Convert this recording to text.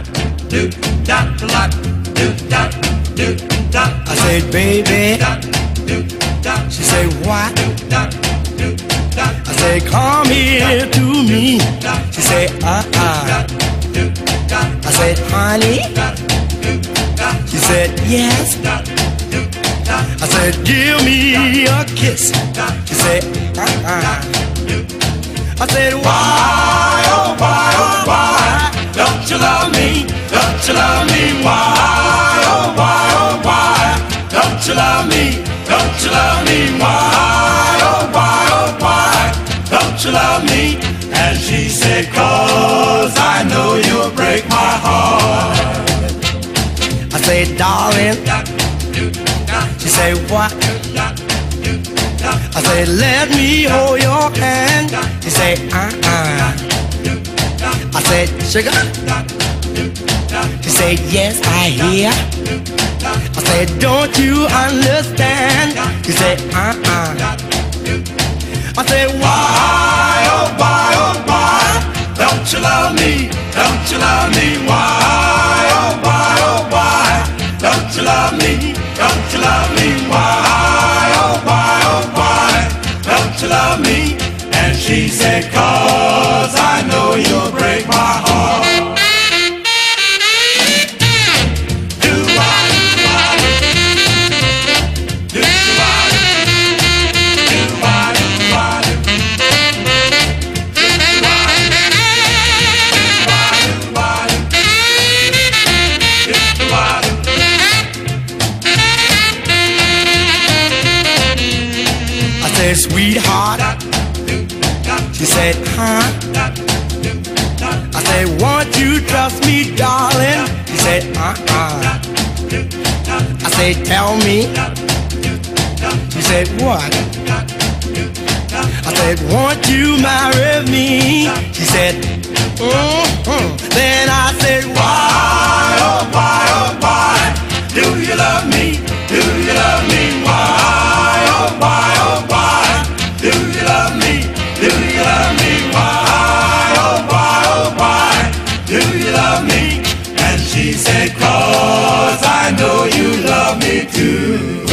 I said, baby. She said, what? I said, come here to me. She said, uh-uh. I said, honey. She said, yes. I said, give me a kiss. She said, uh-uh. I said, why, oh, why, don't you love me? Don't you love me? Why, oh, why, don't you love me? Don't you love me? Why, oh, why, don't you love me? And she said, 'cause I know you'll break my heart. I said, darling. She said, what? I said, let me hold your hand. She said, uh-uh. I said, sugar? She said, yes, I hear. I said, don't you understand? She said, uh-uh. I said, why, oh, why, don't you love me? Don't you love me? Why, oh, why, don't you love me? Don't you love me? Why, oh, why, don't you love me? And she said, 'cause I know you'll break my heart. I said, sweetheart. She said, huh? I said, won't you trust me, darling? She said, uh-uh. I said, tell me. She said, what? I said, won't you marry me? She said, Then I said, why, oh, why, do you love me? Do you love me? Why, oh, why, do you love me? Do you love me? Why, oh, why, do you love me? And she said, 'cause I know you love me too.